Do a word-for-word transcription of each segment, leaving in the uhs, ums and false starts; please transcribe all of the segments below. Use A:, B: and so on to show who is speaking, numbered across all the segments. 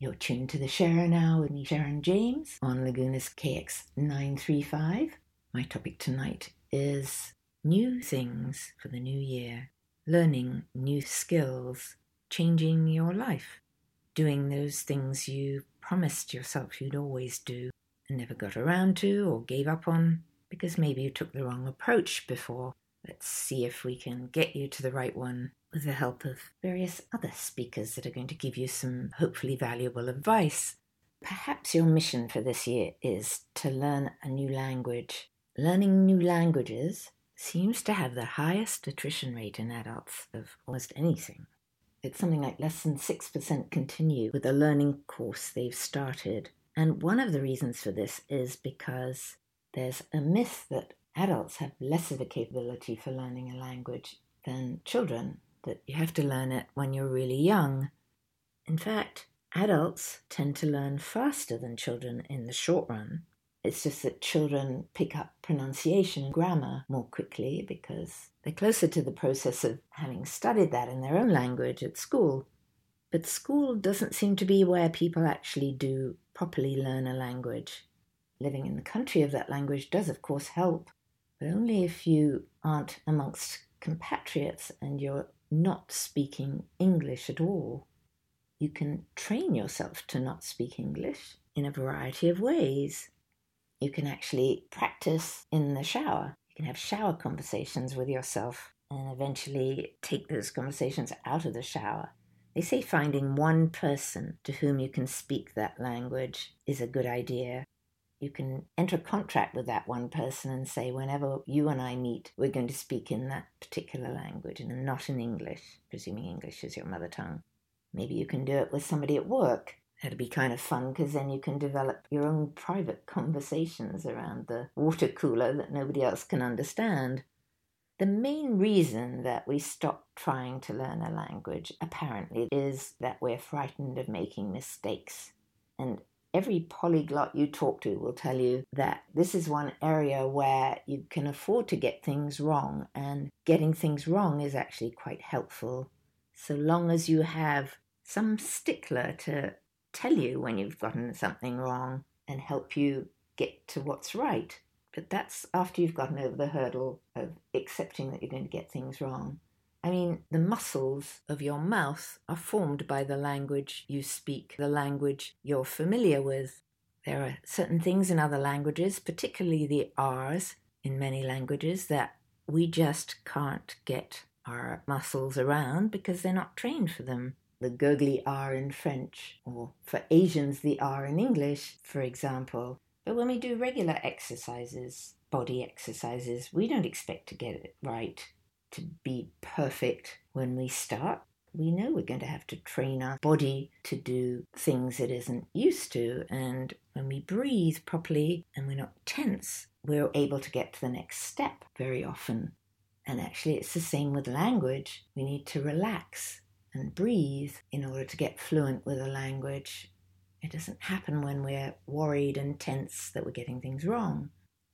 A: You're tuned to the Sharon Hour with me, Sharon James, on Laguna's K X nine three five. My topic tonight is new things for the new year, learning new skills, changing your life, doing those things you promised yourself you'd always do and never got around to or gave up on because maybe you took the wrong approach before. Let's see if we can get you to the right one with the help of various other speakers that are going to give you some hopefully valuable advice. Perhaps your mission for this year is to learn a new language. Learning new languages seems to have the highest attrition rate in adults of almost anything. It's something like less than six percent continue with a learning course they've started. And one of the reasons for this is because there's a myth that adults have less of a capability for learning a language than children, that you have to learn it when you're really young. In fact, adults tend to learn faster than children in the short run. It's just that children pick up pronunciation and grammar more quickly because they're closer to the process of having studied that in their own language at school. But school doesn't seem to be where people actually do properly learn a language. Living in the country of that language does, of course, help, but only if you aren't amongst compatriots and you're not speaking English at all. You can train yourself to not speak English in a variety of ways. You can actually practice in the shower. You can have shower conversations with yourself and eventually take those conversations out of the shower. They say finding one person to whom you can speak that language is a good idea. You can enter a contract with that one person and say, whenever you and I meet, we're going to speak in that particular language and not in English, presuming English is your mother tongue. Maybe you can do it with somebody at work. That'd be kind of fun because then you can develop your own private conversations around the water cooler that nobody else can understand. The main reason that we stop trying to learn a language, apparently, is that we're frightened of making mistakes. And every polyglot you talk to will tell you that this is one area where you can afford to get things wrong, and getting things wrong is actually quite helpful, so long as you have some stickler to tell you when you've gotten something wrong and help you get to what's right. But that's after you've gotten over the hurdle of accepting that you're going to get things wrong. I mean, the muscles of your mouth are formed by the language you speak, the language you're familiar with. There are certain things in other languages, particularly the R's in many languages, that we just can't get our muscles around because they're not trained for them. The gurgly R in French, or for Asians, the R in English, for example. But when we do regular exercises, body exercises, we don't expect to get it right, to be perfect when we start. We know we're going to have to train our body to do things it isn't used to. And when we breathe properly and we're not tense, we're able to get to the next step very often. And actually, it's the same with language. We need to relax and breathe in order to get fluent with a language. It doesn't happen when we're worried and tense that we're getting things wrong.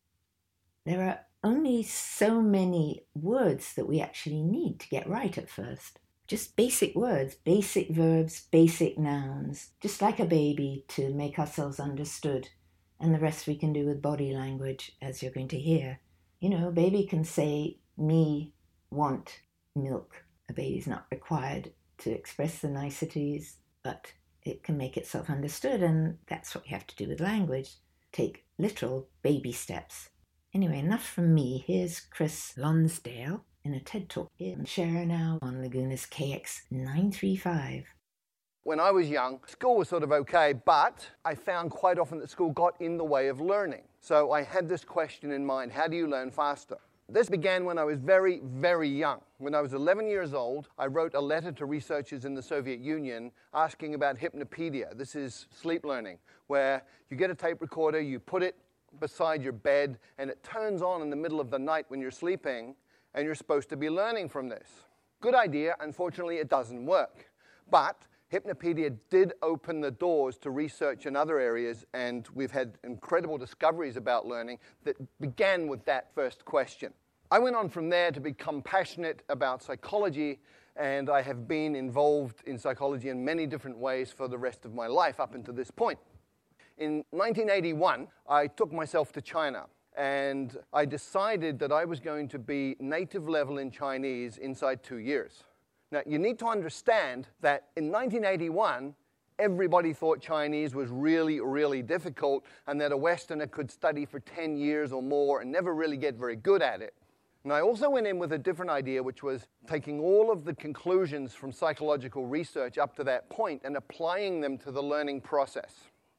A: There are only so many words that we actually need to get right at first. Just basic words, basic verbs, basic nouns, just like a baby, to make ourselves understood. And the rest we can do with body language, as you're going to hear. You know, a baby can say, me want milk. A baby's not required to express the niceties, but it can make itself understood, and that's what you have to do with language. Take literal baby steps. Anyway, enough from me. Here's Chris Lonsdale in a TED Talk here in Sharon Hour on Laguna's K X nine three five.
B: When I was young, school was sort of okay, but I found quite often that school got in the way of learning. So I had this question in mind: how do you learn faster? This began when I was very, very young. When I was eleven years old, I wrote a letter to researchers in the Soviet Union asking about Hypnopedia. This is sleep learning, where you get a tape recorder, you put it beside your bed, and it turns on in the middle of the night when you're sleeping, and you're supposed to be learning from this. Good idea. Unfortunately, it doesn't work. But Hypnopedia did open the doors to research in other areas, and we've had incredible discoveries about learning that began with that first question. I went on from there to become passionate about psychology and I have been involved in psychology in many different ways for the rest of my life up until this point. In nineteen eighty-one, I took myself to China, and I decided that I was going to be native level in Chinese inside two years. Now, you need to understand that in nineteen eighty-one, everybody thought Chinese was really, really difficult, and that a Westerner could study for ten years or more and never really get very good at it. And I also went in with a different idea, which was taking all of the conclusions from psychological research up to that point and applying them to the learning process.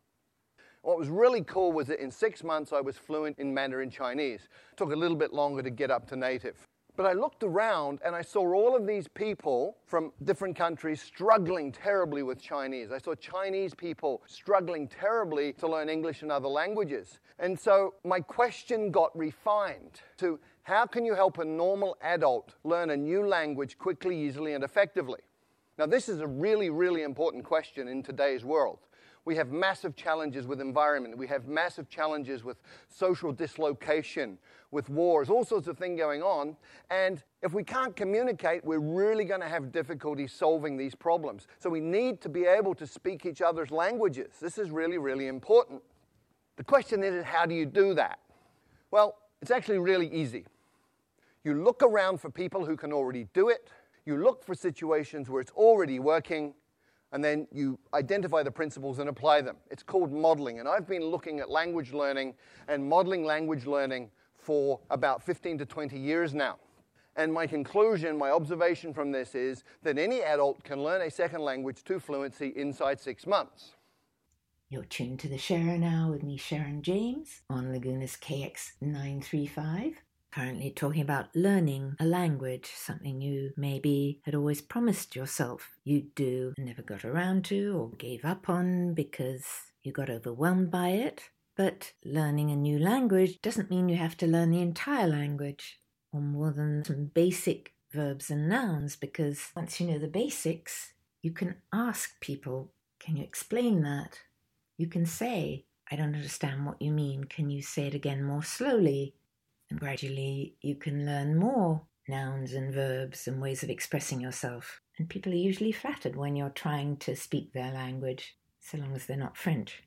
B: What was really cool was that in six months I was fluent in Mandarin Chinese. It took a little bit longer to get up to native. But I looked around and I saw all of these people from different countries struggling terribly with Chinese. I saw Chinese people struggling terribly to learn English and other languages. And so my question got refined to how can you help a normal adult learn a new language quickly, easily, and effectively? Now, this is a really, really important question in today's world. We have massive challenges with environment. We have massive challenges with social dislocation, with wars, all sorts of things going on. And if we can't communicate, we're really going to have difficulty solving these problems. So we need to be able to speak each other's languages. This is really, really important. The question is, how do you do that? Well, it's actually really easy. You look around for people who can already do it. You look for situations where it's already working. And then you identify the principles and apply them. It's called modeling. And I've been looking at language learning and modeling language learning for about fifteen to twenty years now. And my conclusion, my observation from this is that any adult can learn a second language to fluency inside six months.
A: You're tuned to the Share Now with me, Sharon James, on Laguna's K X nine three five. Currently talking about learning a language, something you maybe had always promised yourself you'd do and never got around to or gave up on because you got overwhelmed by it. But learning a new language doesn't mean you have to learn the entire language or more than some basic verbs and nouns, because once you know the basics, you can ask people, can you explain that? You can say, I don't understand what you mean. Can you say it again more slowly? And gradually you can learn more nouns and verbs and ways of expressing yourself. And people are usually flattered when you're trying to speak their language, so long as they're not French.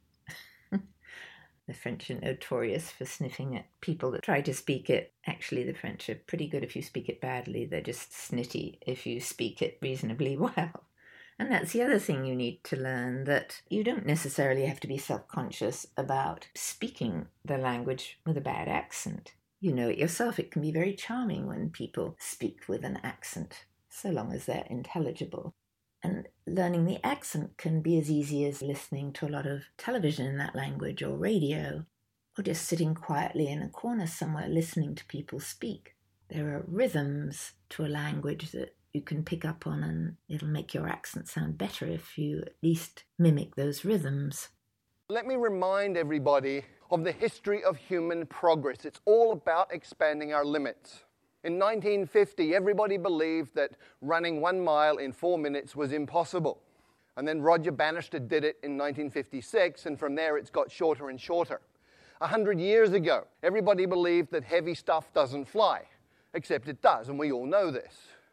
A: The French are notorious for sniffing at people that try to speak it. Actually, the French are pretty good if you speak it badly. They're just snitty if you speak it reasonably well. And that's the other thing you need to learn, that you don't necessarily have to be self-conscious about speaking the language with a bad accent. You know it yourself, it can be very charming when people speak with an accent, so long as they're intelligible. And learning the accent can be as easy as listening to a lot of television in that language or radio, or just sitting quietly in a corner somewhere listening to people speak. There are rhythms to a language that you can pick up on, and it'll make your accent sound better if you at least mimic those rhythms.
B: Let me remind everybody of the history of human progress. It's all about expanding our limits. In nineteen fifty, everybody believed that running one mile in four minutes was impossible. And then Roger Bannister did it in nineteen fifty-six, and from there it's got shorter and shorter. A hundred years ago, everybody believed that heavy stuff doesn't fly, except it does, and we all know this.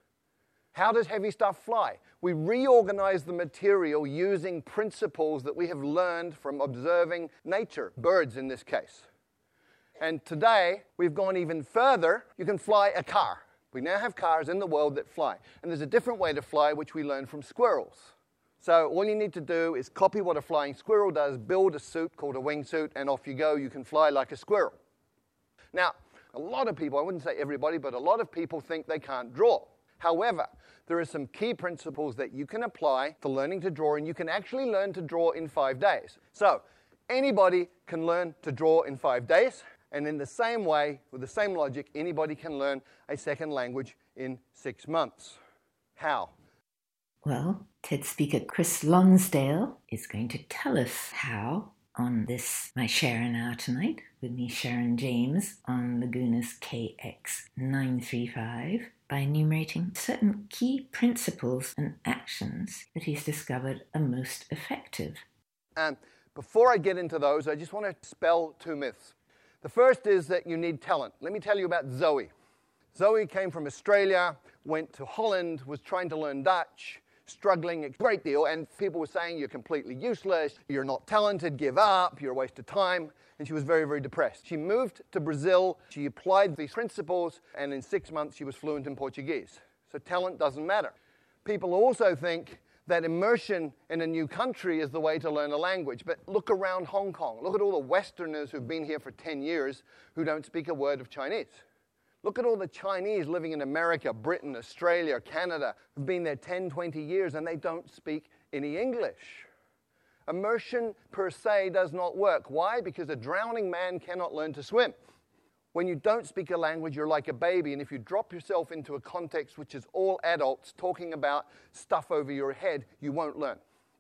B: How does heavy stuff fly? We reorganize the material using principles that we have learned from observing nature, birds in this case. And today, we've gone even further. You can fly a car. We now have cars in the world that fly. And there's a different way to fly, which we learned from squirrels. So all you need to do is copy what a flying squirrel does, build a suit called a wingsuit, and off you go. You can fly like a squirrel. Now, a lot of people, I wouldn't say everybody, but a lot of people think they can't draw. However, there are some key principles that you can apply to learning to draw, and you can actually learn to draw in five days. So anybody can learn to draw in five days. And in the same way, with the same logic, anybody can learn a second language in six months. How?
A: Well, TED speaker Chris Lonsdale is going to tell us how on this My Share Now tonight with me, Sharon James, on Laguna's K X nine three five by enumerating certain key principles and actions that he's discovered are most effective.
B: And before I get into those, I just want to spell two myths. The first is that you need talent. Let me tell you about Zoe. Zoe came from Australia, went to Holland, was trying to learn Dutch, struggling a great deal, and people were saying, you're completely useless, you're not talented, give up, you're a waste of time, and she was very, very depressed. She moved to Brazil, she applied these principles, and in six months she was fluent in Portuguese. So talent doesn't matter. People also think that immersion in a new country is the way to learn a language, but look around Hong Kong. Look at all the Westerners who've been here for ten years who don't speak a word of Chinese. Look at all the Chinese living in America, Britain, Australia, Canada, who've been there ten, twenty years, and they don't speak any English. Immersion per se does not work. Why? Because a drowning man cannot learn to swim. When you don't speak a language, you're like a baby, and if you drop yourself into a context which is all adults talking about stuff over your head, you won't learn.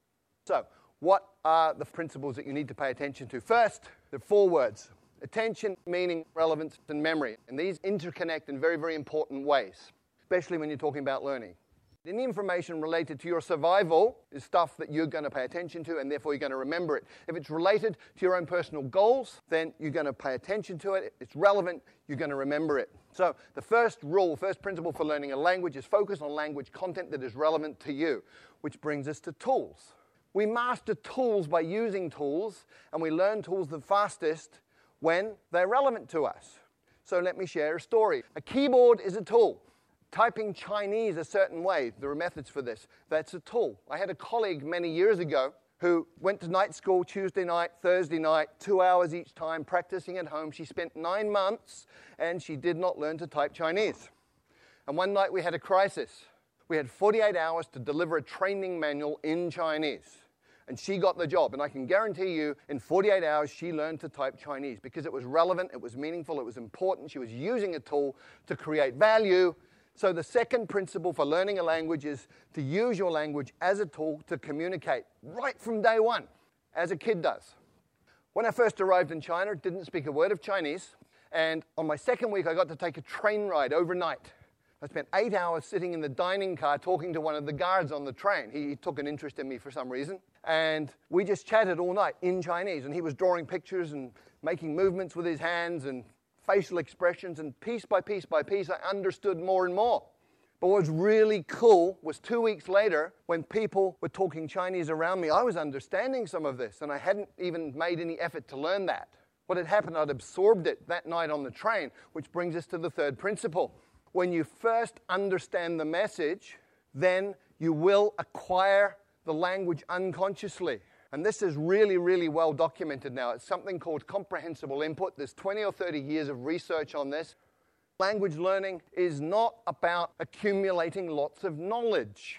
B: So, what are the principles that you need to pay attention to? First, there are four words. Attention, meaning, relevance, and memory. And these interconnect in very, very important ways, especially when you're talking about learning. Any information related to your survival is stuff that you're going to pay attention to, and therefore you're going to remember it. If it's related to your own personal goals, then you're going to pay attention to it. If it's relevant, you're going to remember it. So the first rule, first principle for learning a language is focus on language content that is relevant to you, which brings us to tools. We master tools by using tools, and we learn tools the fastest when they're relevant to us. So let me share a story. A keyboard is a tool. Typing Chinese a certain way, there are methods for this. That's a tool. I had a colleague many years ago who went to night school Tuesday night, Thursday night, two hours each time, practicing at home. She spent nine months, and she did not learn to type Chinese. And one night we had a crisis. We had forty-eight hours to deliver a training manual in Chinese. And she got the job. And I can guarantee you, in forty-eight hours, she learned to type Chinese because it was relevant, it was meaningful, it was important. She was using a tool to create value. So the second principle for learning a language is to use your language as a tool to communicate right from day one, as a kid does. When I first arrived in China, didn't speak a word of Chinese. And on my second week, I got to take a train ride overnight. I spent eight hours sitting in the dining car talking to one of the guards on the train. He, he took an interest in me for some reason. And we just chatted all night in Chinese. And he was drawing pictures and making movements with his hands and facial expressions. And piece by piece by piece, I understood more and more. But what was really cool was two weeks later, when people were talking Chinese around me, I was understanding some of this. And I hadn't even made any effort to learn that. What had happened, I'd absorbed it that night on the train, which brings us to the third principle. When you first understand the message, then you will acquire the language unconsciously. And this is really, really well documented now. It's something called comprehensible input. There's twenty or thirty years of research on this. Language learning is not about accumulating lots of knowledge.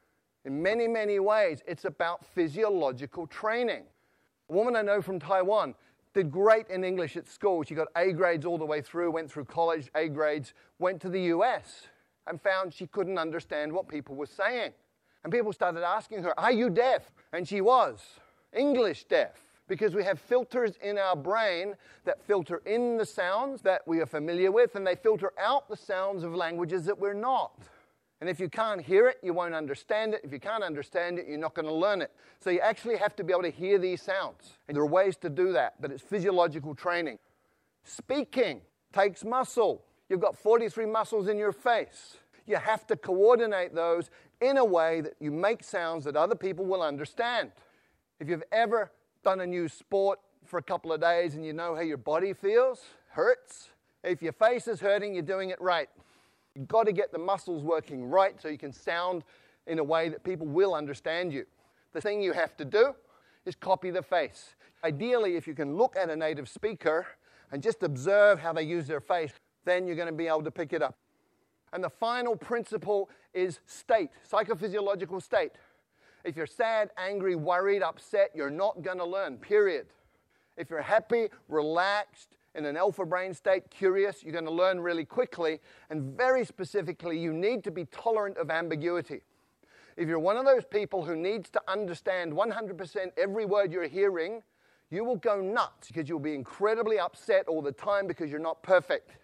B: In many, many ways, it's about physiological training. A woman I know from Taiwan did great in English at school. She got A grades all the way through, went through college, A grades, went to the U S and found she couldn't understand what people were saying. And people started asking her, are you deaf? And she was English deaf, because we have filters in our brain that filter in the sounds that we are familiar with, and they filter out the sounds of languages that we're not. And if you can't hear it, you won't understand it. If you can't understand it, you're not going to learn it. So you actually have to be able to hear these sounds. And there are ways to do that, but it's physiological training. Speaking takes muscle. You've got forty-three muscles in your face. You have to coordinate those in a way that you make sounds that other people will understand. If you've ever done a new sport for a couple of days and you know how your body feels, hurts, if your face is hurting, you're doing it right. You've got to get the muscles working right so you can sound in a way that people will understand you. The thing you have to do is copy the face. Ideally, if you can look at a native speaker and just observe how they use their face, then you're going to be able to pick it up. And the final principle is state, psychophysiological state. If you're sad, angry, worried, upset, you're not going to learn, period. If you're happy, relaxed, in an alpha brain state, curious, you're going to learn really quickly. And very specifically, you need to be tolerant of ambiguity. If you're one of those people who needs to understand one hundred percent every word you're hearing, you will go nuts because you'll be incredibly upset all the time because you're not perfect.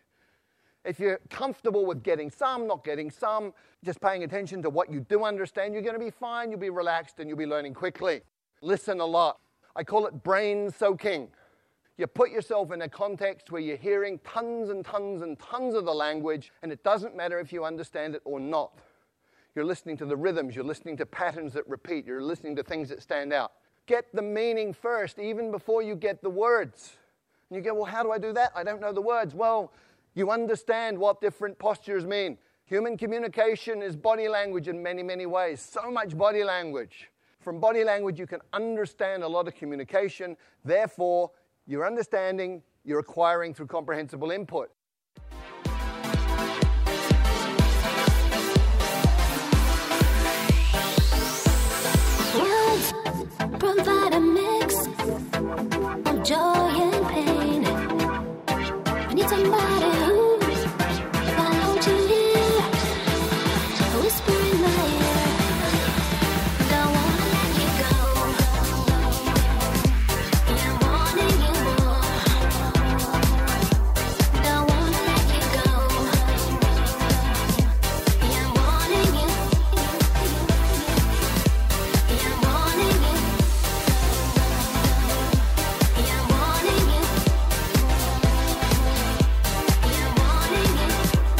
B: If you're comfortable with getting some, not getting some, just paying attention to what you do understand, you're going to be fine, you'll be relaxed, and you'll be learning quickly. Listen a lot. I call it brain soaking. You put yourself in a context where you're hearing tons and tons and tons of the language, and it doesn't matter if you understand it or not. You're listening to the rhythms, you're listening to patterns that repeat, you're listening to things that stand out. Get the meaning first, even before you get the words. And you go, well, how do I do that? I don't know the words. Well, you understand what different postures mean. Human communication is body language in many, many ways. So much body language. From body language, you can understand a lot of communication. Therefore, you're understanding, you're acquiring through comprehensible input.
C: Words provide a mix of joy and pain. I need somebody who follows you here, whisper in my ear. Don't wanna let you go. Yeah, I'm wanting you more. Don't wanna let you go. Yeah, I'm wanting you. Yeah, I'm wanting you. Yeah, I'm wanting you. Yeah, I'm wanting you.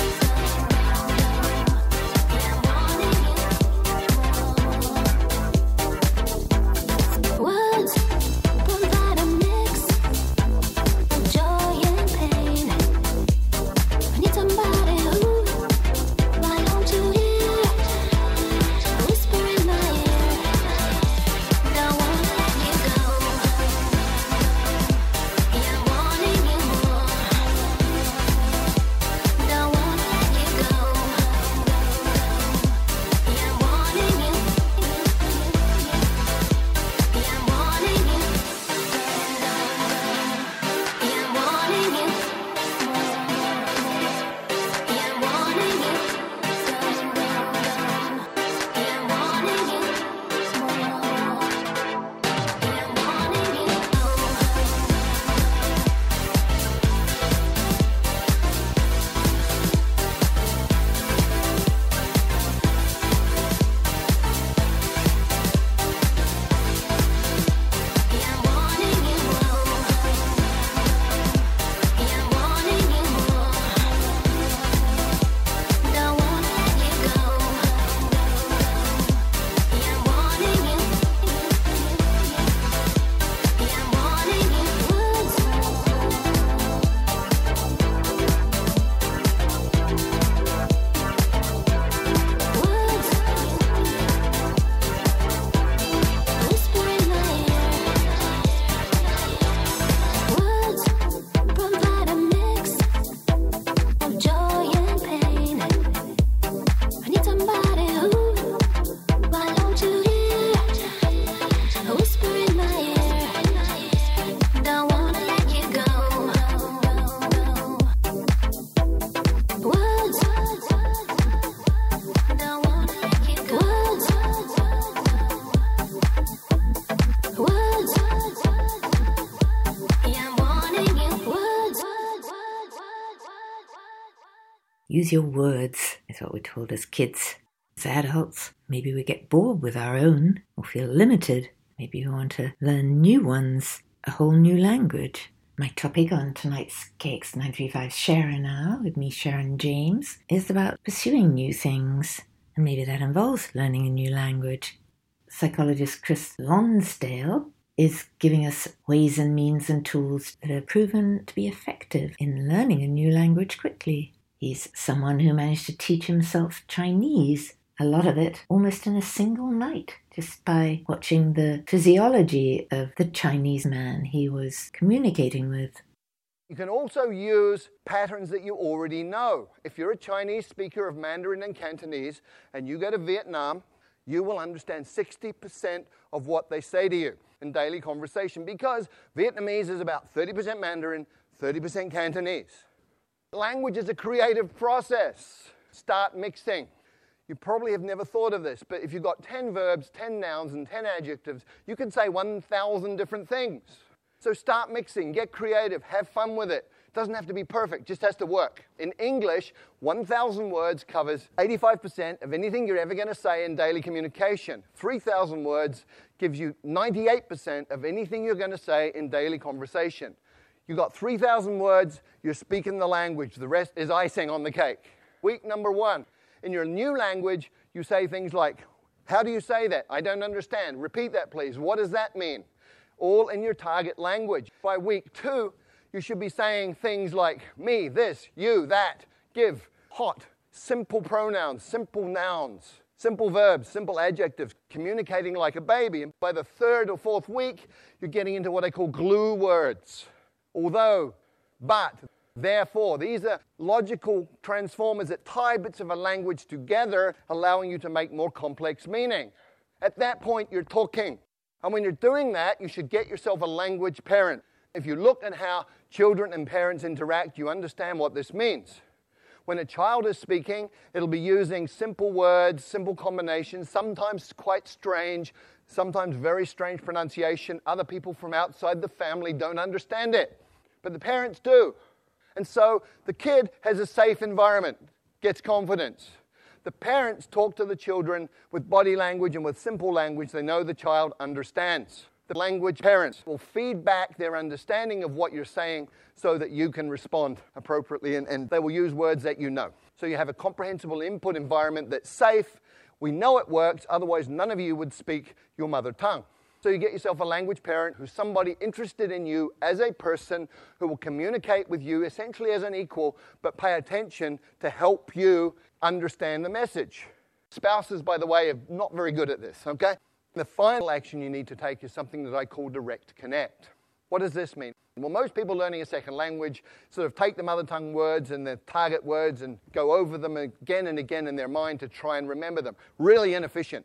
C: Words provide a mix of joy and pain. I need somebody who follows you here, whisper in my ear. Don't wanna let you go. Yeah, I'm wanting you more. Don't wanna let you go. Yeah, I'm wanting you. Yeah, I'm wanting you. Yeah, I'm wanting you. Yeah, I'm wanting you. Yeah, I'm wanting you. Yeah, I'm wanting you. Yeah, I'm wanting you more. Yeah, I'm wanting you more. Don't wanna let you go. Yeah, I'm wanting you. Yeah, I'm wanting you. Words. Words. Whisper in my ear. Words provide a mix of joy and pain. I need somebody who follows you here, whisper in my ear. Don't wanna let you go. Words. Don't wanna let you go. Words. Words. Yeah, I'm wanting you. Words.
A: Use your words is what we're told as kids. As adults, maybe we get bored with our own or feel limited. Maybe we want to learn new ones, a whole new language. My topic on tonight's K X nine three five Sharon Hour with me, Sharon James, is about pursuing new things. And maybe that involves learning a new language. Psychologist Chris Lonsdale is giving us ways and means and tools that are proven to be effective in learning a new language quickly. He's someone who managed to teach himself Chinese, a lot of it almost in a single night, just by watching the physiology of the Chinese man he was communicating with.
B: You can also use patterns that you already know. If you're a Chinese speaker of Mandarin and Cantonese and you go to Vietnam, you will understand sixty percent of what they say to you in daily conversation, because Vietnamese is about thirty percent Mandarin, thirty percent Cantonese. Language is a creative process. Start mixing. You probably have never thought of this, but if you've got ten verbs, ten nouns, and ten adjectives, you can say one thousand different things. So start mixing, get creative, have fun with it. It doesn't have to be perfect, just has to work. In English, one thousand words covers eighty-five percent of anything you're ever going to say in daily communication. three thousand words gives you ninety-eight percent of anything you're going to say in daily conversation. You got three thousand words, you're speaking the language. The rest is icing on the cake. Week number one. In your new language, you say things like, how do you say that? I don't understand. Repeat that, please. What does that mean? All in your target language. By week two, you should be saying things like me, this, you, that, give, hot, simple pronouns, simple nouns, simple verbs, simple adjectives, communicating like a baby. And by the third or fourth week, you're getting into what I call glue words. Although, but, therefore. These are logical transformers that tie bits of a language together, allowing you to make more complex meaning. At that point, you're talking. And when you're doing that, you should get yourself a language parent. If you look at how children and parents interact, you understand what this means. When a child is speaking, it'll be using simple words, simple combinations, sometimes quite strange, sometimes very strange pronunciation. Other people from outside the family don't understand it, but the parents do. And so the kid has a safe environment, gets confidence. The parents talk to the children with body language and with simple language they know the child understands. The language parents will feed back their understanding of what you're saying so that you can respond appropriately, and, and they will use words that you know. So you have a comprehensible input environment that's safe. We know it works, otherwise none of you would speak your mother tongue. So you get yourself a language parent who's somebody interested in you as a person who will communicate with you essentially as an equal, but pay attention to help you understand the message. Spouses, by the way, are not very good at this, okay? The final action you need to take is something that I call direct connect. What does this mean? Well, most people learning a second language sort of take the mother tongue words and the target words and go over them again and again in their mind to try and remember them. Really inefficient.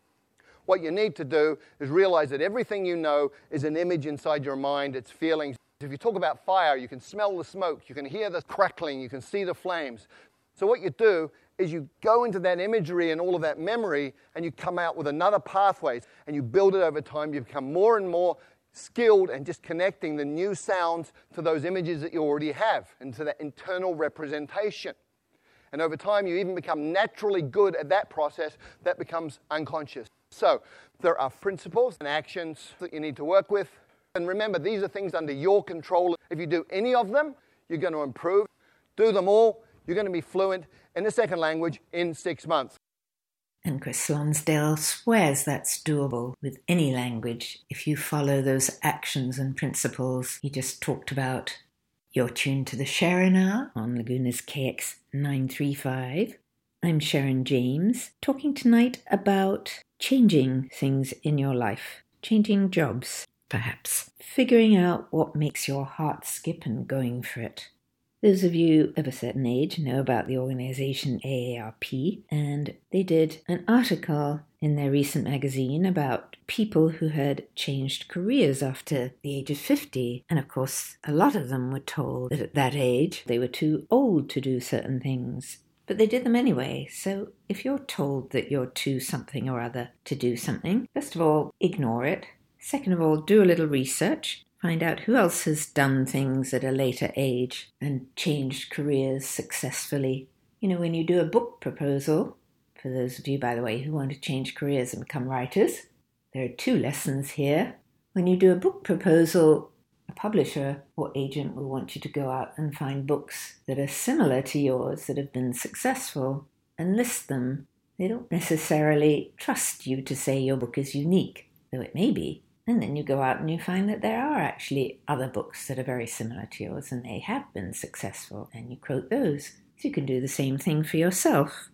B: What you need to do is realize that everything you know is an image inside your mind, it's feelings. If you talk about fire, you can smell the smoke, you can hear the crackling, you can see the flames. So what you do is you go into that imagery and all of that memory, and you come out with another pathway, and you build it over time. You become more and more skilled and just connecting the new sounds to those images that you already have, and to that internal representation. And over time, you even become naturally good at that process that becomes unconscious. So there are principles and actions that you need to work with. And remember, these are things under your control. If you do any of them, you're going to improve. Do them all, you're going to be fluent in the second language in six months.
A: And Chris Lonsdale swears that's doable with any language if you follow those actions and principles he just talked about. You're tuned to the Sharon Hour on Laguna's K X nine three five. I'm Sharon James, talking tonight about changing things in your life, changing jobs, perhaps, figuring out what makes your heart skip and going for it. Those of you of a certain age know about the organization A A R P, and they did an article in their recent magazine about people who had changed careers after the age of fifty. And of course, a lot of them were told that at that age they were too old to do certain things. But they did them anyway. So if you're told that you're too something or other to do something, first of all, ignore it. Second of all, do a little research. Find out who else has done things at a later age and changed careers successfully. You know, when you do a book proposal, for those of you, by the way, who want to change careers and become writers, there are two lessons here. When you do a book proposal, a publisher or agent will want you to go out and find books that are similar to yours that have been successful and list them. They don't necessarily trust you to say your book is unique, though it may be. And then you go out and you find that there are actually other books that are very similar to yours and they have been successful, and you quote those. So you can do the same thing for yourself.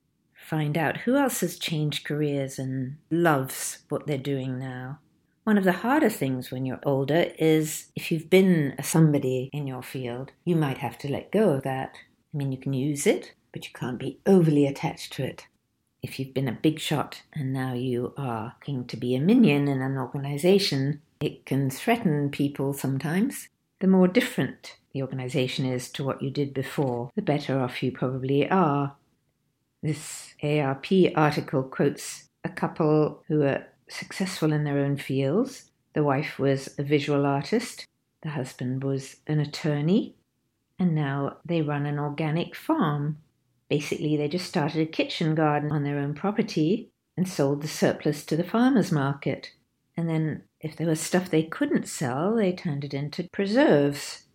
A: Find out who else has changed careers and loves what they're doing now. One of the harder things when you're older is if you've been a somebody in your field, you might have to let go of that. I mean, you can use it, but you can't be overly attached to it. If you've been a big shot and now you are looking to be a minion in an organization, it can threaten people sometimes. The more different the organization is to what you did before, the better off you probably are. This A A R P article quotes a couple who are successful in their own fields. The wife was a visual artist, the husband was an attorney, and now they run an organic farm. Basically, they just started a kitchen garden on their own property and sold the surplus to the farmer's market. And then if there was stuff they couldn't sell, they turned it into preserves.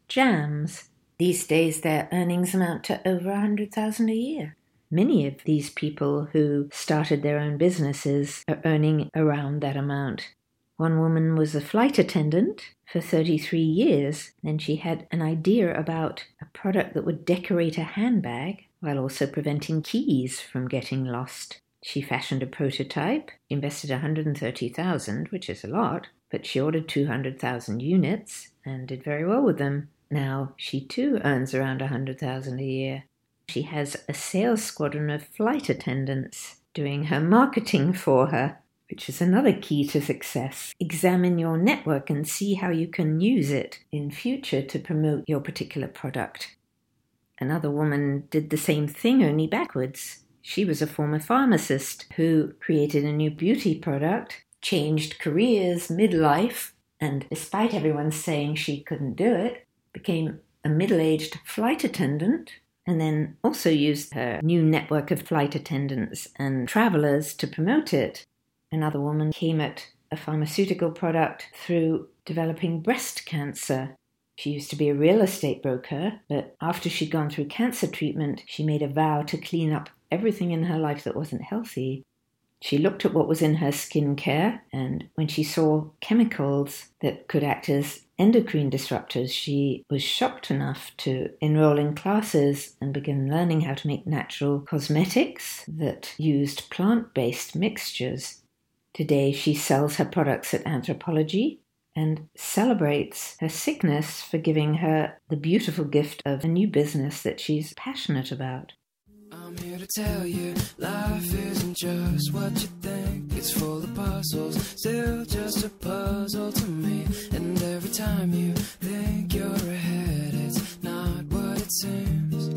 A: jams. These days their earnings amount to over one hundred thousand dollars a year. Many of these people who started their own businesses are earning around that amount. One woman was a flight attendant for thirty-three years. Then she had an idea about a product that would decorate a handbag while also preventing keys from getting lost. She fashioned a prototype, invested one hundred thirty thousand dollars, which is a lot, but she ordered two hundred thousand units and did very well with them. Now she too earns around one hundred thousand dollars a year. She has a sales squadron of flight attendants doing her marketing for her, which is another key to success. Examine your network and see how you can use it in future to promote your particular product. Another woman did the same thing, only backwards. She was a former pharmacist who created a new beauty product, changed careers midlife, and despite everyone saying she couldn't do it, became a middle-aged flight attendant, and then also used her new network of flight attendants and travelers to promote it. Another woman came at a pharmaceutical product through developing breast cancer. She used to be a real estate broker, but after she'd gone through cancer treatment, she made a vow to clean up everything in her life that wasn't healthy. She looked at what was in her skincare, and when she saw chemicals that could act as endocrine disruptors, she was shocked enough to enroll in classes and begin learning how to make natural cosmetics that used plant-based mixtures. Today, she sells her products at Anthropology and celebrates her sickness for giving her the beautiful gift of a new business that she's passionate about.
D: I'm here to tell you, life isn't just what you think. It's full of puzzles, still just a puzzle to me. And every time you think you're ahead, it's not what it seems.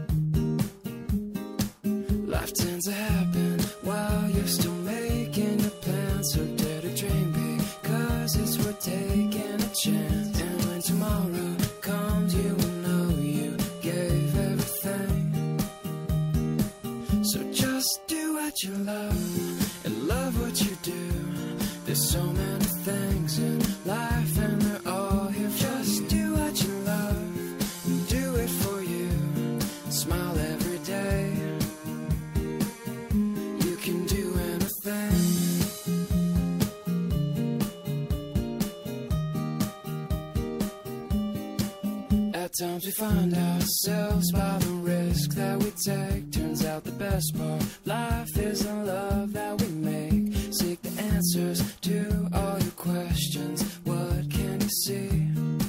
D: Life tends to happen while you're still making your plans. So dare to dream big, cause it's worth taking a chance. And when tomorrow comes, you will know you gave everything. So just do what you love and love what you do. There's so many things in life and they're all here. Just do what you love and do it for you. Smile every day. You can do anything. At times we find ourselves by the risk that we take. Turns out the best part, life is the love that we make. Seek the answers to all your questions. What can you see?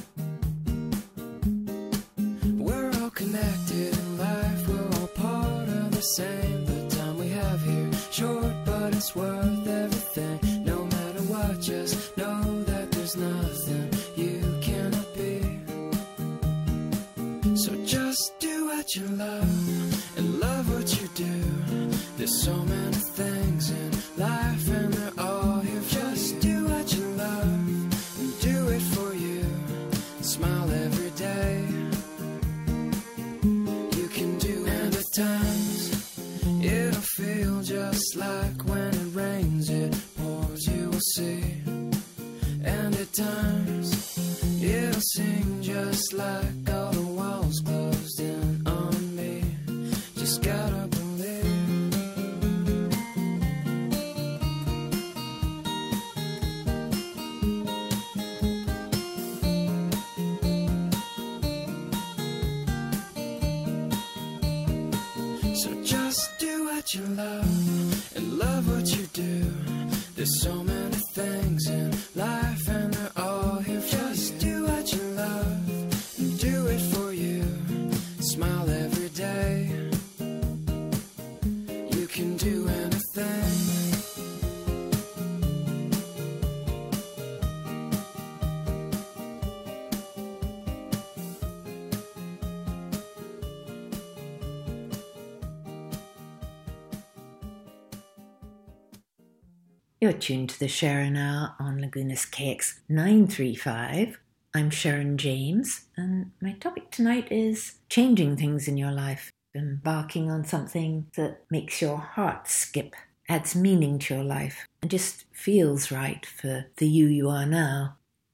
D: We're all connected in life, we're all part of the same. The time we have here, short but it's worth everything. No matter what, just know that there's nothing you cannot be. So just do what you love and love what you do. There's so many things in life and they're all here. Just do what you love and do it for you. Smile every day. You can do it. And at times it'll feel just like when it rains, it pours, you will see. And at times it'll seem just like all the walls closed in on me. Just gotta believe. So just do what you love and love what you do. There's so many things in life and they're all here. Just do what you love and do it for you. Smile every day. You can do anything.
A: You're tuned to the Sharon Hour on Laguna's K X nine three five. I'm Sharon James, and my topic tonight is changing things in your life, embarking on something that makes your heart skip, adds meaning to your life, and just feels right for the you you are now.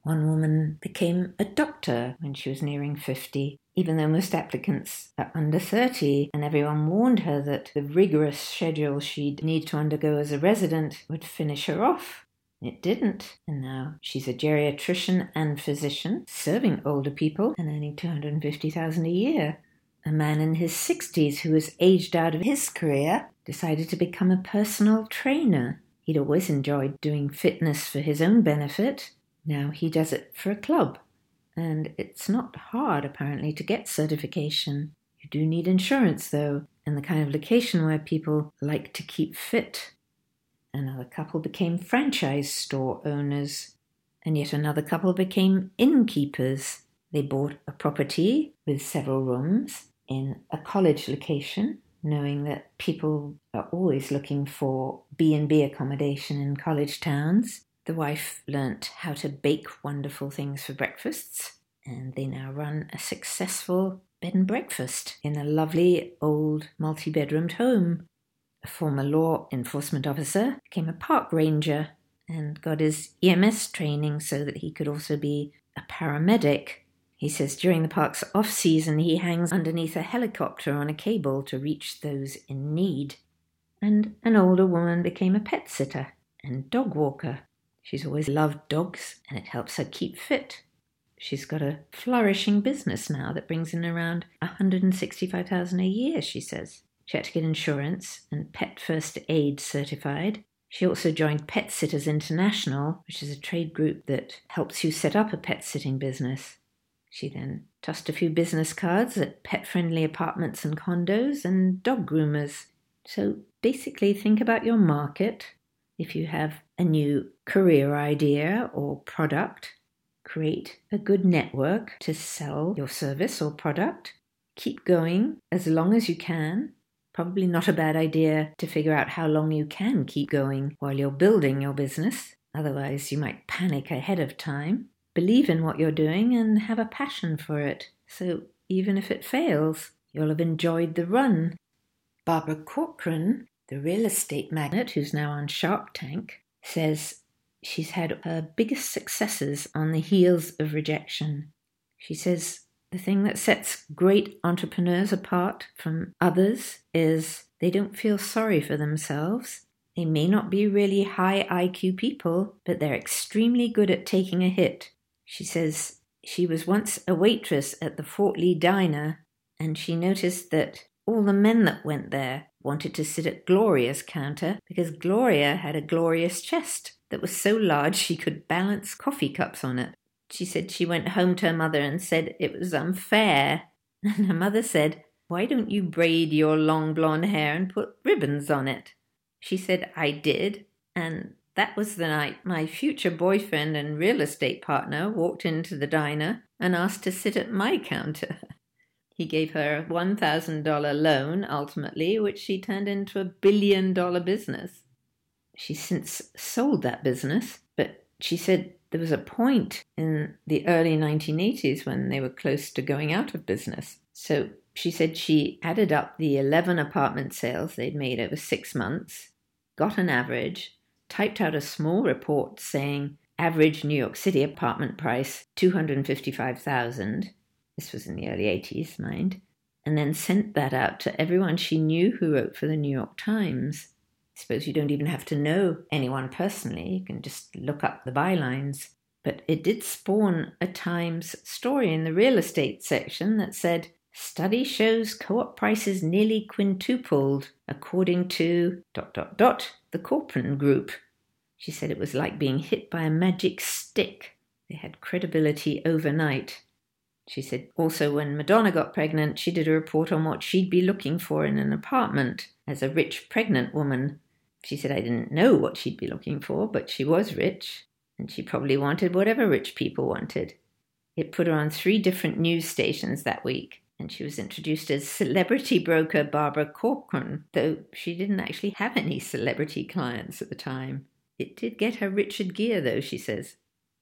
A: One woman became a doctor when she was nearing fifty, even though most applicants are under thirty, and everyone warned her that the rigorous schedule she'd need to undergo as a resident would finish her off. It didn't, and now she's a geriatrician and physician, serving older people and earning two hundred fifty thousand dollars a year. A man in his sixties who was aged out of his career decided to become a personal trainer. He'd always enjoyed doing fitness for his own benefit. Now he does it for a club. And it's not hard, apparently, to get certification. You do need insurance, though, and the kind of location where people like to keep fit. Another couple became franchise store owners, and yet another couple became innkeepers. They bought a property with several rooms in a college location, knowing that people are always looking for B and B accommodation in college towns. The wife learnt how to bake wonderful things for breakfasts, and they now run a successful bed and breakfast in a lovely old multi-bedroomed home. A former law enforcement officer became a park ranger and got his E M S training so that he could also be a paramedic. He says during the park's off-season he hangs underneath a helicopter on a cable to reach those in need. And an older woman became a pet sitter and dog walker. She's always loved dogs, and it helps her keep fit. She's got a flourishing business now that brings in around one hundred sixty-five thousand dollars a year, she says. She had to get insurance and Pet First Aid certified. She also joined Pet Sitters International, which is a trade group that helps you set up a pet sitting business. She then tossed a few business cards at pet-friendly apartments and condos and dog groomers. So basically think about your market. If you have a new career idea or product, create a good network to sell your service or product. Keep going as long as you can. Probably not a bad idea to figure out how long you can keep going while you're building your business. Otherwise, you might panic ahead of time. Believe in what you're doing and have a passion for it. So even if it fails, you'll have enjoyed the run. Barbara Corcoran, the real estate magnate who's now on Shark Tank, says she's had her biggest successes on the heels of rejection. She says the thing that sets great entrepreneurs apart from others is they don't feel sorry for themselves. They may not be really high I Q people, but they're extremely good at taking a hit. She says she was once a waitress at the Fort Lee Diner, and she noticed that all the men that went there wanted to sit at Gloria's counter because Gloria had a glorious chest that was so large she could balance coffee cups on it. She said she went home to her mother and said it was unfair. And her mother said, "Why don't you braid your long blonde hair and put ribbons on it?" She said, "I did, and that was the night my future boyfriend and real estate partner walked into the diner and asked to sit at my counter." He gave her a one thousand dollars loan, ultimately, which she turned into a billion-dollar business. She's since sold that business, but she said there was a point in the early nineteen eighties when they were close to going out of business. So she said she added up the eleven apartment sales they'd made over six months, got an average, typed out a small report saying average New York City apartment price two hundred fifty-five thousand dollars. This was in the early eighties, mind, and then sent that out to everyone she knew who wrote for the New York Times. I suppose you don't even have to know anyone personally. You can just look up the bylines. But it did spawn a Times story in the real estate section that said, "Study shows co-op prices nearly quintupled, according to dot dot dot the Corcoran Group." She said it was like being hit by a magic stick. They had credibility overnight. She said also when Madonna got pregnant, she did a report on what she'd be looking for in an apartment as a rich pregnant woman. She said, "I didn't know what she'd be looking for, but she was rich, and she probably wanted whatever rich people wanted." It put her on three different news stations that week, and she was introduced as celebrity broker Barbara Corcoran, though she didn't actually have any celebrity clients at the time. It did get her Richard Gere, though, she says.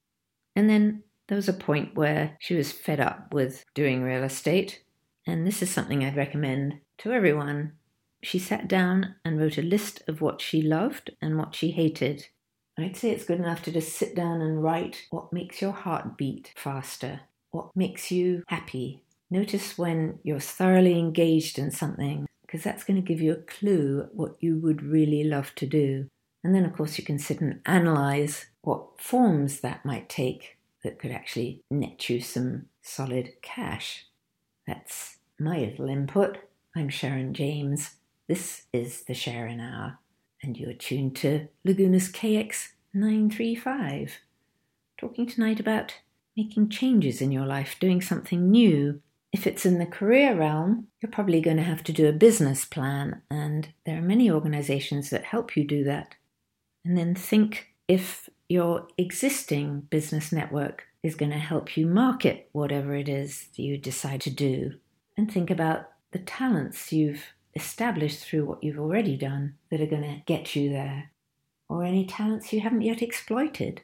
A: And then there was a point where she was fed up with doing real estate, and this is something I'd recommend to everyone. She sat down and wrote a list of what she loved and what she hated. I'd say it's good enough to just sit down and write what makes your heart beat faster, what makes you happy. Notice when you're thoroughly engaged in something, because that's going to give you a clue what you would really love to do. And then, of course, you can sit and analyze what forms that might take that could actually net you some solid cash. That's my little input. I'm Sharon James. This is the Sharon Hour, and you're tuned to Laguna's K X nine three five. Talking tonight about making changes in your life, doing something new. If it's in the career realm, you're probably going to have to do a business plan, and there are many organizations that help you do that. And then think if your existing business network is going to help you market whatever it is that you decide to do. And think about the talents you've established through what you've already done that are going to get you there, or any talents you haven't yet exploited.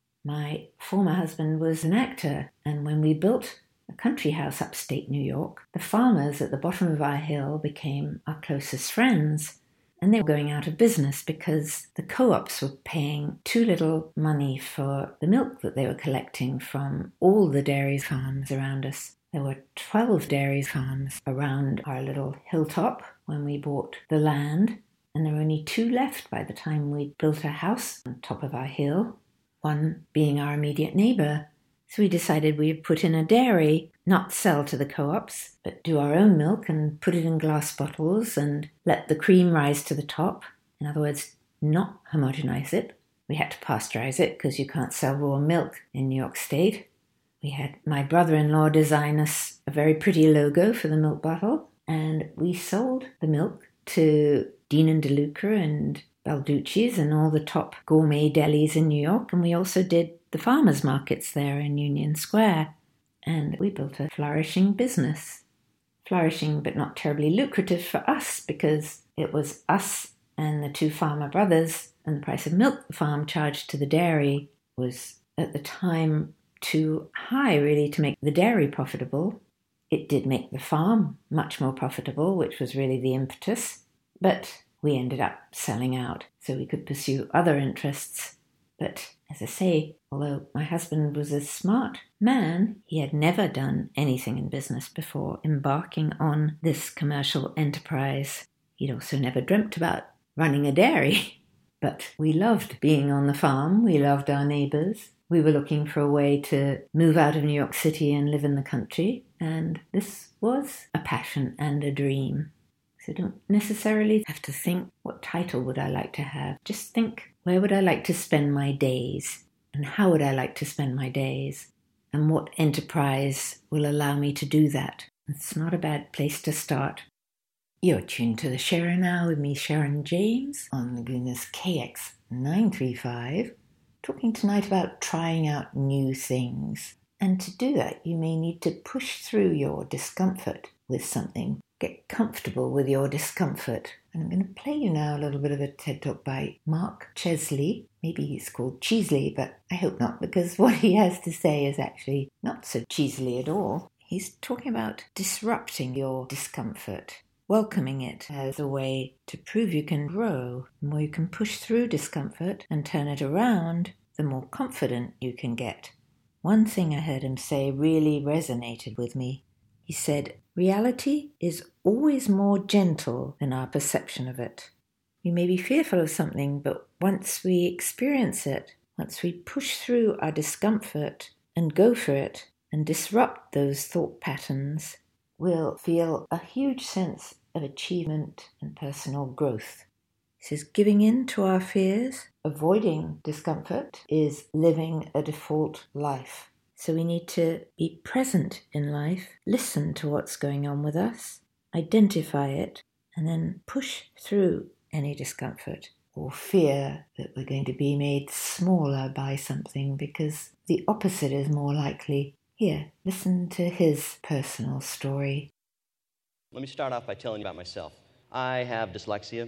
A: My former husband was an actor, and when we built a country house upstate New York, the farmers at the bottom of our hill became our closest friends, and they were going out of business because the co-ops were paying too little money for the milk that they were collecting from all the dairy farms around us. There were twelve dairy farms around our little hilltop when we bought the land, and there were only two left by the time we built a house on top of our hill, one being our immediate neighbour. So we decided we'd put in a dairy, not sell to the co-ops, but do our own milk and put it in glass bottles and let the cream rise to the top. In other words, not homogenize it. We had to pasteurize it because you can't sell raw milk in New York State. We had my brother-in-law design us a very pretty logo for the milk bottle, and we sold the milk to Dean and DeLuca and Balducci's and all the top gourmet delis in New York, and we also did the farmers markets there in Union Square, and we built a flourishing business. Flourishing but not terribly lucrative for us because it was us and the two farmer brothers, and the price of milk the farm charged to the dairy was at the time too high really to make the dairy profitable. It did make the farm much more profitable, which was really the impetus, but we ended up selling out so we could pursue other interests. But as I say, although my husband was a smart man, he had never done anything in business before embarking on this commercial enterprise. He'd also never dreamt about running a dairy. But we loved being on the farm. We loved our neighbours. We were looking for a way to move out of New York City and live in the country. And this was a passion and a dream. So don't necessarily have to think, what title would I like to have? Just think, where would I like to spend my days? And how would I like to spend my days? And what enterprise will allow me to do that? It's not a bad place to start. You're tuned to the Sharon Hour with me, Sharon James, on Laguna's K X nine three five, talking tonight about trying out new things. And to do that, you may need to push through your discomfort with something. Get comfortable with your discomfort. And I'm going to play you now a little bit of a TED Talk by Mark Chesley. Maybe he's called Cheesley, but I hope not, because what he has to say is actually not so cheesily at all. He's talking about disrupting your discomfort, welcoming it as a way to prove you can grow. The more you can push through discomfort and turn it around, the more confident you can get. One thing I heard him say really resonated with me. He said, reality is always more gentle than our perception of it. We may be fearful of something, but once we experience it, once we push through our discomfort and go for it and disrupt those thought patterns, we'll feel a huge sense of achievement and personal growth. He says, giving in to our fears, avoiding discomfort, is living a default life. So we need to be present in life, listen to what's going on with us, identify it, and then push through any discomfort or fear that we're going to be made smaller by something, because the opposite is more likely. Here, listen to his personal story.
E: Let me start off by telling you about myself. I have dyslexia.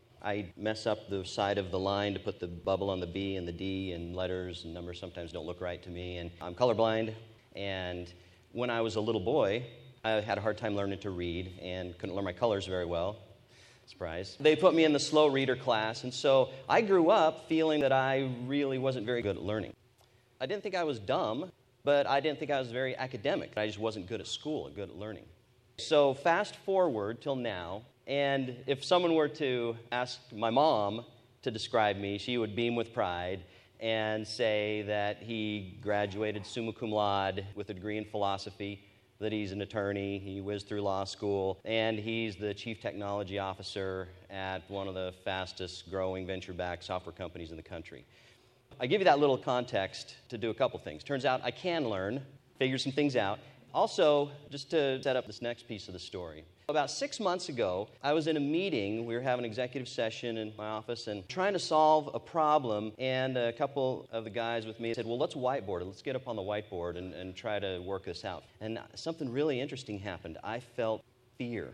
E: I mess up the side of the line to put the bubble on the B and the D, and letters and numbers sometimes don't look right to me. And I'm colorblind, and when I was a little boy, I had a hard time learning to read and couldn't learn my colors very well. Surprise. They put me in the slow reader class, and so I grew up feeling that I really wasn't very good at learning. I didn't think I was dumb, but I didn't think I was very academic. I just wasn't good at school and good at learning. So fast forward till now, and if someone were to ask my mom to describe me, she would beam with pride and say that he graduated summa cum laude with a degree in philosophy, that he's an attorney, he whizzed through law school, and he's the chief technology officer at one of the fastest growing venture-backed software companies in the country. I give you that little context to do a couple things. Turns out I can learn, figure some things out. Also, just to set up this next piece of the story. About six months ago, I was in a meeting. We were having an executive session in my office and trying to solve a problem, and a couple of the guys with me said, well, let's whiteboard it. Let's get up on the whiteboard and, and try to work this out. And something really interesting happened. I felt fear.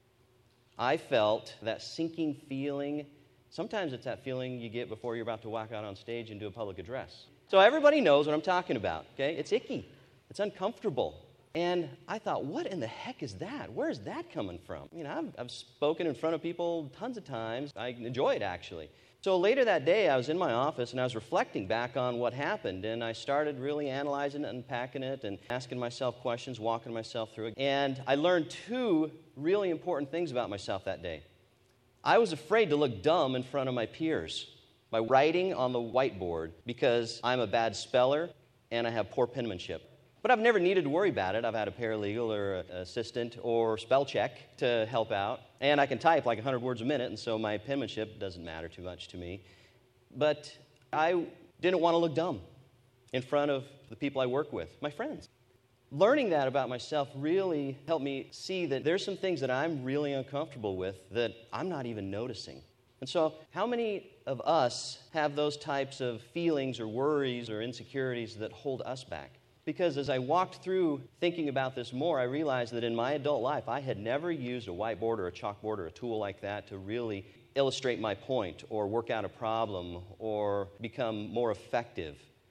E: I felt that sinking feeling. Sometimes it's that feeling you get before you're about to walk out on stage and do a public address. So everybody knows what I'm talking about, okay? It's icky. It's uncomfortable. And I thought, what in the heck is that? Where is that coming from? You know, I've, I've spoken in front of people tons of times. I enjoy it, actually. So later that day, I was in my office, and I was reflecting back on what happened, and I started really analyzing it, unpacking it, and asking myself questions, walking myself through it. And I learned two really important things about myself that day. I was afraid to look dumb in front of my peers by writing on the whiteboard because I'm a bad speller and I have poor penmanship. But I've never needed to worry about it. I've had a paralegal or an assistant or spell check to help out. And I can type like one hundred words a minute, and so my penmanship doesn't matter too much to me. But I didn't want to look dumb in front of the people I work with, my friends. Learning that about myself really helped me see that there's some things that I'm really uncomfortable with that I'm not even noticing. And so how many of us have those types of feelings or worries or insecurities that hold us back? Because as I walked through thinking about this more, I realized that in my adult life, I had never used a whiteboard or a chalkboard or a tool like that to really illustrate my point or work out a problem or become more effective.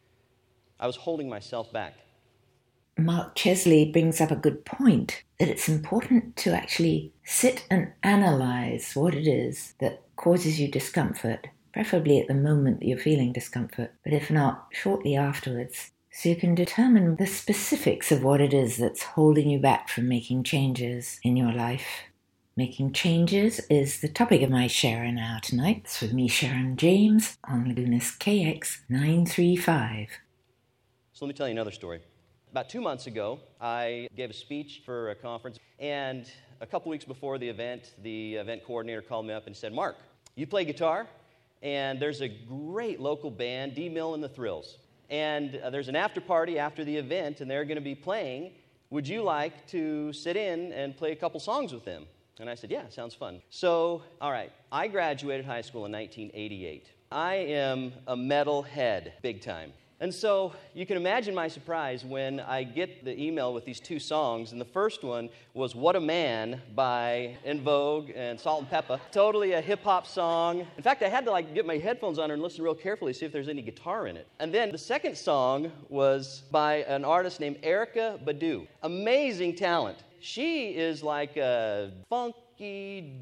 E: I was holding myself back.
A: Mark Chesley brings up a good point, that it's important to actually sit and analyze what it is that causes you discomfort, preferably at the moment that you're feeling discomfort, but if not, shortly afterwards, so you can determine the specifics of what it is that's holding you back from making changes in your life. Making changes is the topic of my Share Now tonight. It's with me, Sharon James, on Lagunas K X nine three five.
E: So let me tell you another story. About two months ago, I gave a speech for a conference, and a couple weeks before the event, the event coordinator called me up and said, Mark, you play guitar, and there's a great local band, D Mill and the Thrills. And uh, there's an after party after the event, and they're going to be playing. Would you like to sit in and play a couple songs with them? And I said, yeah, sounds fun. So, all right, I graduated high school in nineteen eighty-eight. I am a metal head, big time. And so you can imagine my surprise when I get the email with these two songs, and the first one was What a Man by En Vogue and Salt and Peppa. Totally a hip-hop song. In fact, I had to like get my headphones on and listen real carefully to see if there's any guitar in it. And then the second song was by an artist named Erykah Badu. Amazing talent. She is like a funky,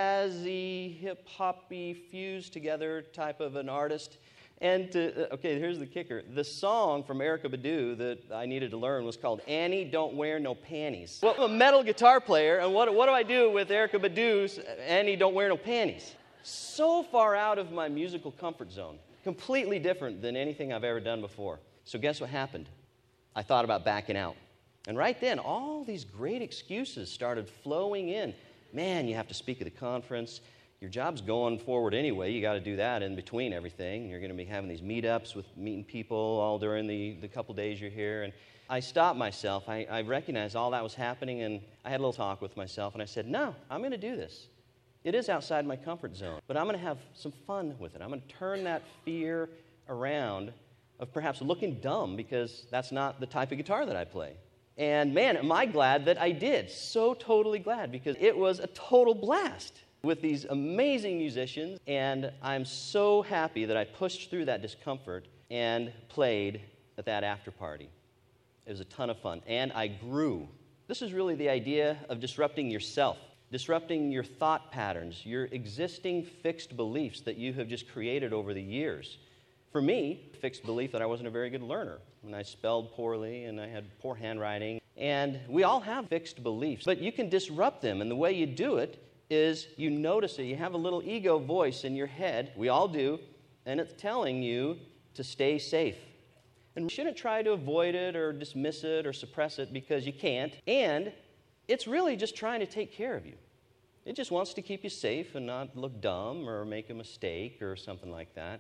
E: jazzy, hip-hoppy, fused together type of an artist. And, to, okay, here's the kicker. The song from Erykah Badu that I needed to learn was called Annie Don't Wear No Panties. Well, I'm a metal guitar player, and what, what do I do with Erykah Badu's Annie Don't Wear No Panties? So far out of my musical comfort zone. Completely different than anything I've ever done before. So guess what happened? I thought about backing out. And right then, all these great excuses started flowing in. Man, you have to speak at the conference. Your job's going forward anyway. You got to do that in between everything. You're going to be having these meetups with meeting people all during the, the couple days you're here. And I stopped myself. I, I recognized all that was happening, and I had a little talk with myself, and I said, no, I'm going to do this. It is outside my comfort zone, but I'm going to have some fun with it. I'm going to turn that fear around of perhaps looking dumb because that's not the type of guitar that I play. And man, am I glad that I did. So totally glad, because it was a total blast with these amazing musicians, and I'm so happy that I pushed through that discomfort and played at that after party. It was a ton of fun, and I grew. This is really the idea of disrupting yourself. disrupting your thought patterns, your existing fixed beliefs that you have just created over the years. For me, fixed belief that I wasn't a very good learner, and I spelled poorly, and I had poor handwriting. And we all have fixed beliefs, but you can disrupt them, and the way you do it is you notice it. You have a little ego voice in your head, we all do, and it's telling you to stay safe. And you shouldn't try to avoid it or dismiss it or suppress it because you can't. And it's really just trying to take care of you. It just wants to keep you safe and not look dumb or make a mistake or something like that.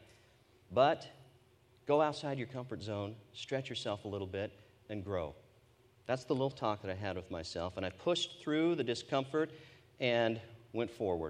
E: But go outside your comfort zone, stretch yourself a little bit, and grow. That's the little talk that I had with myself. And I pushed through the discomfort and went forward.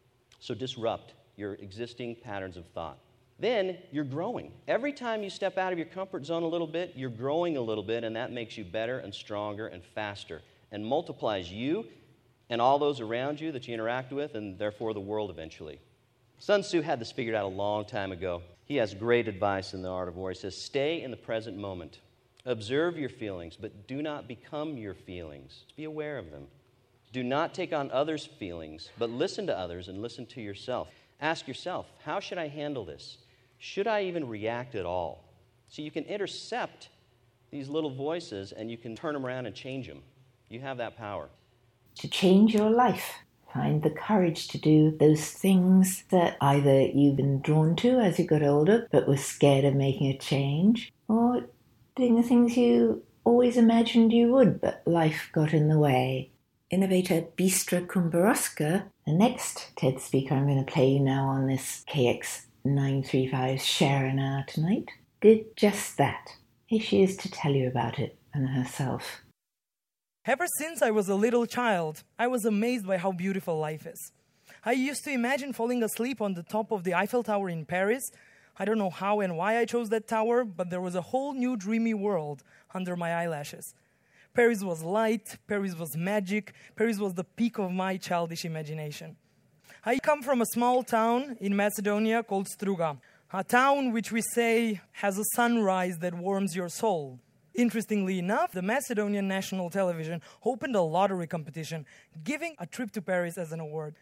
E: So disrupt your existing patterns of thought. Then you're growing. Every time you step out of your comfort zone a little bit, you're growing a little bit, and that makes you better and stronger and faster and multiplies you and all those around you that you interact with, and therefore the world eventually. Sun Tzu had this figured out a long time ago. He has great advice in The Art of War. He says, stay in the present moment. Observe your feelings, but do not become your feelings. Be aware of them. Do not take on others' feelings, but listen to others and listen to yourself. Ask yourself, how should I handle this? Should I even react at all? So you can intercept these little voices and you can turn them around and change them. You have that power.
A: To change your life, find the courage to do those things that either you've been drawn to as you got older but were scared of making a change, or doing the things you always imagined you would but life got in the way. Innovator Bistra Kumbarovska, the next TED speaker I'm going to play you now on this K X nine thirty-five Sharon Hour tonight, did just that. Here she is to tell you about it and herself.
F: Ever since I was a little child, I was amazed by how beautiful life is. I used to imagine falling asleep on the top of the Eiffel Tower in Paris. I don't know how and why I chose that tower, but there was a whole new dreamy world under my eyelashes. Paris was light, Paris was magic, Paris was the peak of my childish imagination. I come from a small town in Macedonia called Struga, a town which we say has a sunrise that warms your soul. Interestingly enough, the Macedonian national television opened a lottery competition, giving a trip to Paris as an award.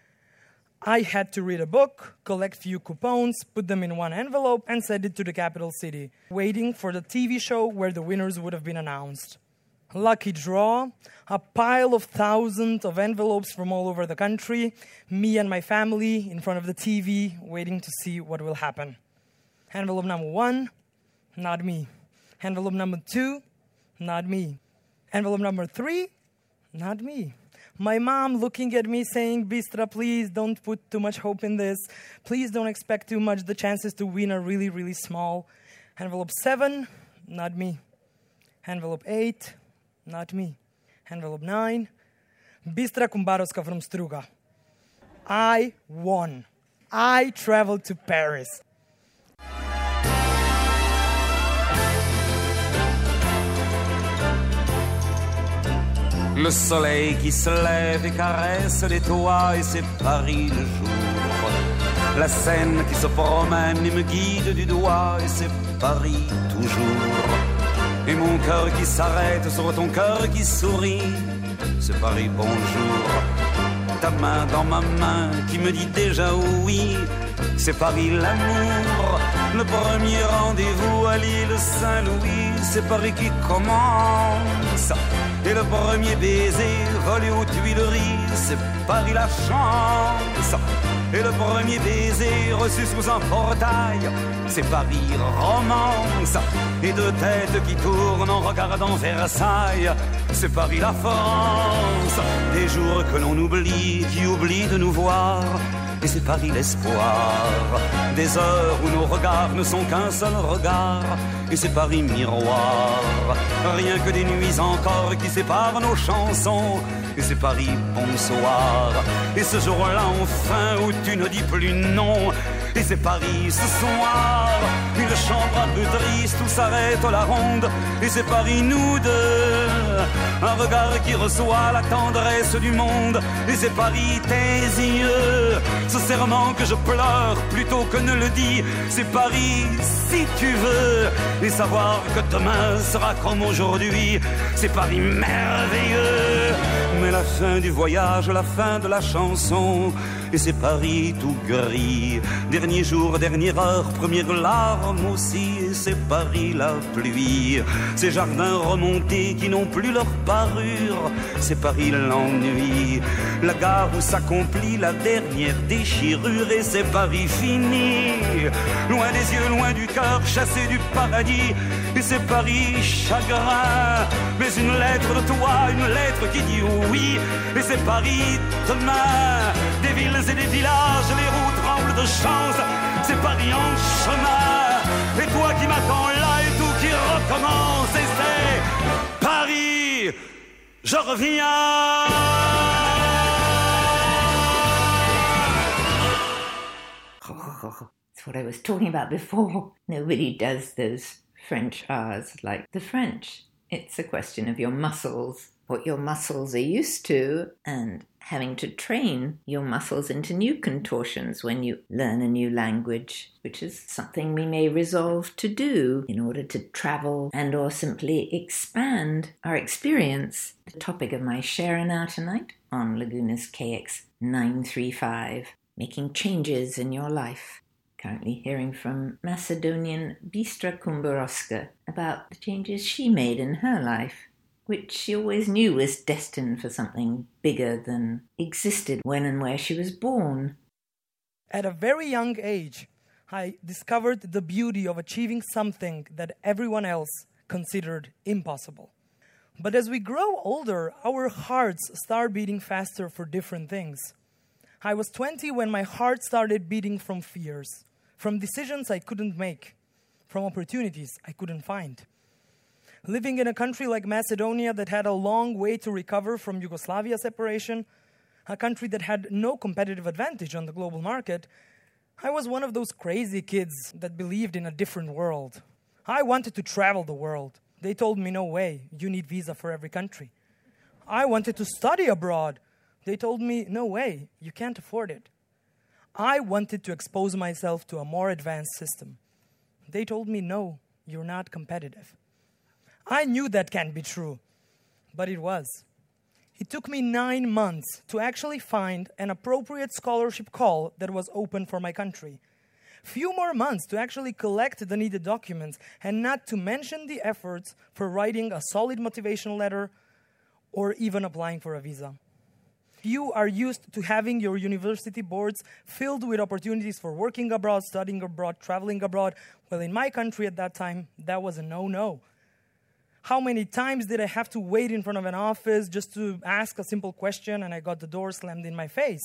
F: I had to read a book, collect few coupons, put them in one envelope, and send it to the capital city, waiting for the T V show where the winners would have been announced. Lucky draw, a pile of thousands of envelopes from all over the country, me and my family in front of the T V, waiting to see what will happen. Envelope number one, not me. Envelope number two, not me. Envelope number three, not me. My mom looking at me saying, Bistra, please don't put too much hope in this. Please don't expect too much. The chances to win are really, really small. Envelope seven, not me. Envelope eight, not me. Envelope nine, Bistra Kumbarovska from Struga. I won. I traveled to Paris.
G: Le soleil qui se lève et caresse les toits et c'est Paris le jour. La Seine qui se promène et me guide du doigt et c'est Paris toujours. Et mon cœur qui s'arrête sur ton cœur qui sourit, c'est Paris bonjour. Ta main dans ma main qui me dit déjà oui, c'est Paris l'amour. Le premier rendez-vous à l'île Saint-Louis, c'est Paris qui commence. Et le premier baiser volé aux Tuileries, c'est Paris la chance. Et le premier baiser reçu sous un portail, c'est Paris romance. Et deux têtes qui tournent en regardant Versailles, c'est Paris la France. Des jours que l'on oublie, qui oublient de nous voir, et c'est Paris l'espoir. Des heures où nos regards ne sont qu'un seul regard, et c'est Paris miroir. Rien que des nuits encore qui séparent nos chansons, et c'est Paris bonsoir. Et ce jour-là enfin où tu ne dis plus non, et c'est Paris ce soir. Une chambre un peu triste où s'arrête la ronde, et c'est Paris nous deux. Un regard qui reçoit la tendresse du monde, et c'est Paris tes yeux. Ce serment que je pleure plutôt que ne le dis, c'est Paris si tu veux. Et savoir que demain sera comme aujourd'hui, c'est Paris merveilleux. Mais la fin du voyage, la fin de la chanson, et c'est Paris tout gris. Dernier jour, dernière heure, première larme aussi, et c'est Paris la pluie. Ces jardins remontés qui n'ont plus leur parure, c'est Paris l'ennui. La gare où s'accomplit la dernière déchirure, et c'est Paris fini. Loin des yeux, loin du cœur, chassé du paradis, et c'est Paris chagrin. Mais une lettre de toi, une lettre qui dit oui, et c'est Paris demain. Des villes et des villages, les roues tremblent de chance, c'est Paris en chemin. Et toi qui m'attends là, et tout qui recommence, et c'est Paris, je reviens.
A: That's what I was talking about before. Nobody does those French R's like the French. It's a question of your muscles, what your muscles are used to, and having to train your muscles into new contortions when you learn a new language, which is something we may resolve to do in order to travel and or simply expand our experience. The topic of my share now tonight on Laguna's K X nine three five, making changes in your life. Currently hearing from Macedonian Bistra Kumbarovska about the changes she made in her life, which she always knew was destined for something bigger than existed when and where she was born.
F: At a very young age, I discovered the beauty of achieving something that everyone else considered impossible. But as we grow older, our hearts start beating faster for different things. I was twenty when my heart started beating from fears, from decisions I couldn't make, from opportunities I couldn't find. Living in a country like Macedonia that had a long way to recover from Yugoslavia separation, a country that had no competitive advantage on the global market, I was one of those crazy kids that believed in a different world. I wanted to travel the world. They told me, no way, you need visa for every country. I wanted to study abroad. They told me, no way, you can't afford it. I wanted to expose myself to a more advanced system. They told me, no, you're not competitive. I knew that can't be true, but it was. It took me nine months to actually find an appropriate scholarship call that was open for my country. Few more months to actually collect the needed documents, and not to mention the efforts for writing a solid motivational letter or even applying for a visa. You are used to having your university boards filled with opportunities for working abroad, studying abroad, traveling abroad. Well, in my country at that time, that was a no-no. How many times did I have to wait in front of an office just to ask a simple question and I got the door slammed in my face?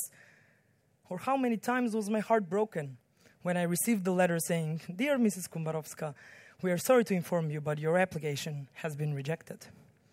F: Or how many times was my heart broken when I received the letter saying, "Dear Missus Kumbarovska, we are sorry to inform you, but your application has been rejected."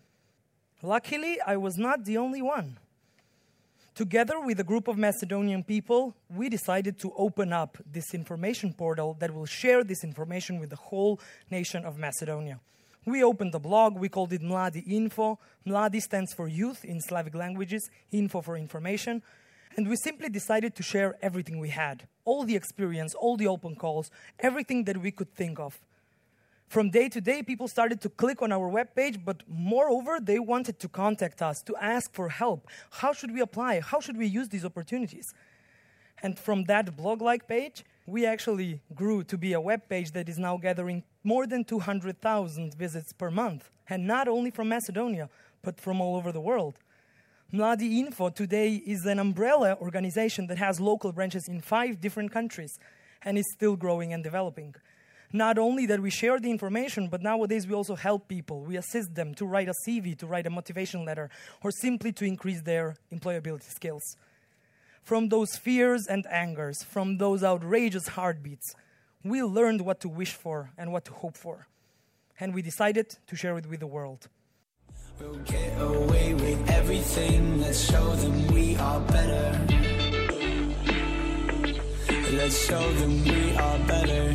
F: Luckily, I was not the only one. Together with a group of Macedonian people, we decided to open up this information portal that will share this information with the whole nation of Macedonia. We opened a blog, we called it Mladi Info. Mladi stands for youth in Slavic languages, info for information. And we simply decided to share everything we had. All the experience, all the open calls, everything that we could think of. From day to day, people started to click on our webpage, but moreover, they wanted to contact us, to ask for help. How should we apply? How should we use these opportunities? And from that blog-like page, we actually grew to be a web page that is now gathering more than two hundred thousand visits per month. And not only from Macedonia, but from all over the world. Mladi Info today is an umbrella organization that has local branches in five different countries and is still growing and developing. Not only that we share the information, but nowadays we also help people. We assist them to write a C V, to write a motivation letter, or simply to increase their employability skills. From those fears and angers, from those outrageous heartbeats, we learned what to wish for and what to hope for. And we decided to share it with the world.
D: We'll get away with everything. Let's show them we are better.
H: Let's show them we are better.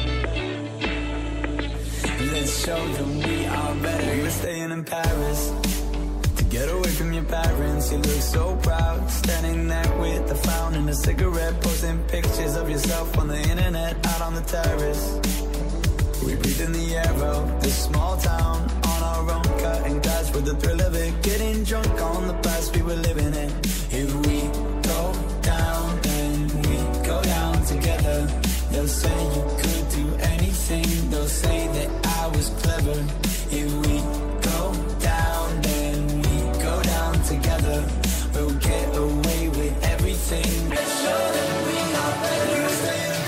H: Let's show them we are better. You were staying in Paris to get away from your parents. You look so proud, standing there with a frown and a cigarette, posting pictures of yourself on the internet, out on the terrace. We breathe in the air of this small town, on our own, cutting glass with the thrill of it, getting drunk on the past we were living in. If we go down, then we go down together. They'll say you could do anything, they'll say that I was clever. If we go down, then we go down together. We'll get away with everything. Let's show them we are better. You stay in the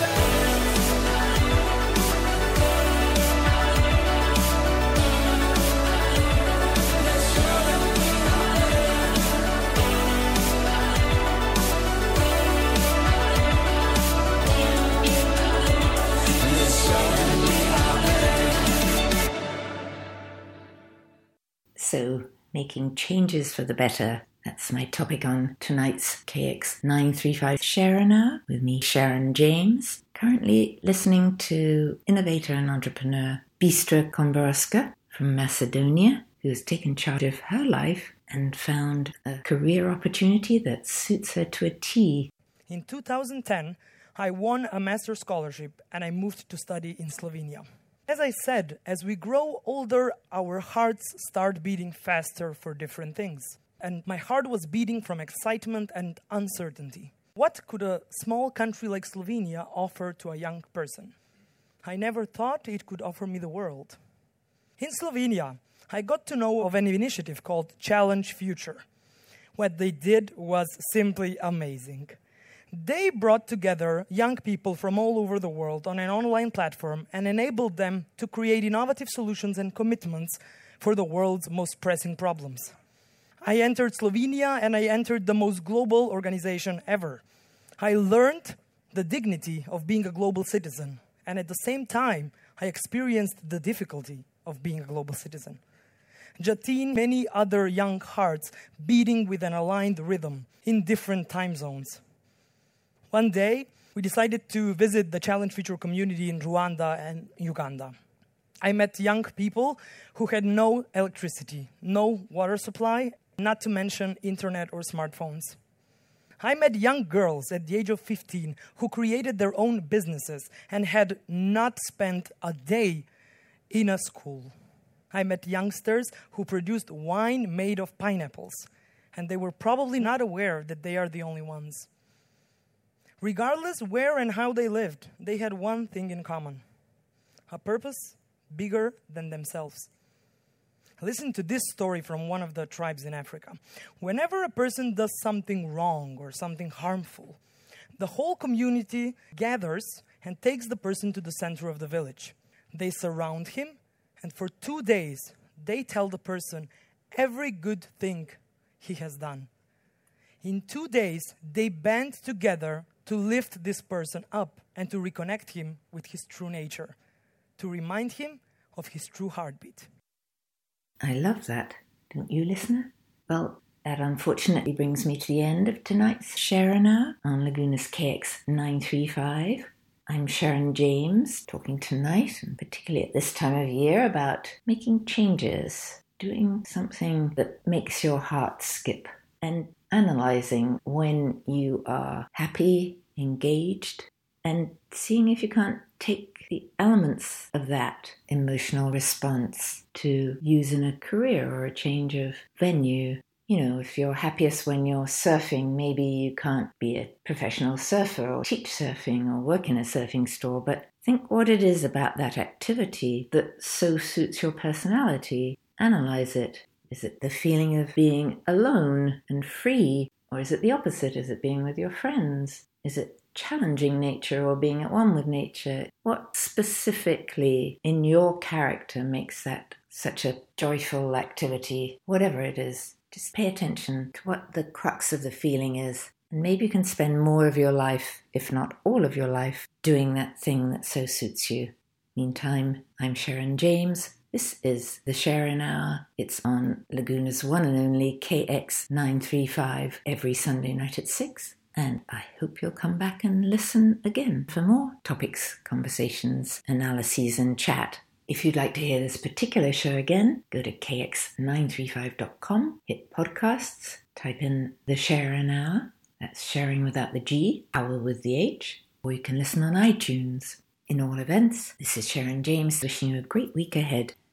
A: So, making changes for the better. That's my topic on tonight's K X nine thirty-five Sharon Hour with me, Sharon James. Currently listening to innovator and entrepreneur Bistra Komborowska from Macedonia, who has taken charge of her life and found a career opportunity that suits her to a T.
F: In two thousand ten, I won a master's scholarship and I moved to study in Slovenia. As I said, as we grow older, our hearts start beating faster for different things. And my heart was beating from excitement and uncertainty. What could a small country like Slovenia offer to a young person? I never thought it could offer me the world. In Slovenia, I got to know of an initiative called Challenge Future. What they did was simply amazing. They brought together young people from all over the world on an online platform and enabled them to create innovative solutions and commitments for the world's most pressing problems. I entered Slovenia and I entered the most global organization ever. I learned the dignity of being a global citizen, and at the same time, I experienced the difficulty of being a global citizen. Jatin, many other young hearts beating with an aligned rhythm in different time zones. One day, we decided to visit the Challenge Future community in Rwanda and Uganda. I met young people who had no electricity, no water supply, not to mention internet or smartphones. I met young girls at the age of fifteen who created their own businesses and had not spent a day in a school. I met youngsters who produced wine made of pineapples, and they were probably not aware that they are the only ones. Regardless where and how they lived, they had one thing in common: a purpose bigger than themselves. Listen to this story from one of the tribes in Africa. Whenever a person does something wrong or something harmful, the whole community gathers and takes the person to the center of the village. They surround him, and for two days, they tell the person every good thing he has done. In two days, they band together to lift this person up and to reconnect him with his true nature, to remind him of his true heartbeat.
A: I love that, don't you, listener? Well, that unfortunately brings me to the end of tonight's Sharon Hour on Laguna's K X nine thirty-five. I'm Sharon James, talking tonight, and particularly at this time of year, about making changes, doing something that makes your heart skip, and analysing when you are happy, engaged, and seeing if you can't take the elements of that emotional response to use in a career or a change of venue. You know, if you're happiest when you're surfing, maybe you can't be a professional surfer or teach surfing or work in a surfing store, but think what it is about that activity that so suits your personality. Analyze it. Is it the feeling of being alone and free? Or is it the opposite? Is it being with your friends? Is it challenging nature or being at one with nature? What specifically in your character makes that such a joyful activity? Whatever it is, just pay attention to what the crux of the feeling is. And maybe you can spend more of your life, if not all of your life, doing that thing that so suits you. Meantime, I'm Sharon James. This is the Sharon Hour. It's on Laguna's one and only K X nine thirty-five every Sunday night at six. and I hope you'll come back and listen again for more topics, conversations, analyses, and chat. If you'd like to hear this particular show again, go to k x nine three five dot com, hit podcasts, type in The Sharon Hour, that's sharing without the G, hour with the H, or you can listen on iTunes. In all events, this is Sharon James wishing you a great week ahead.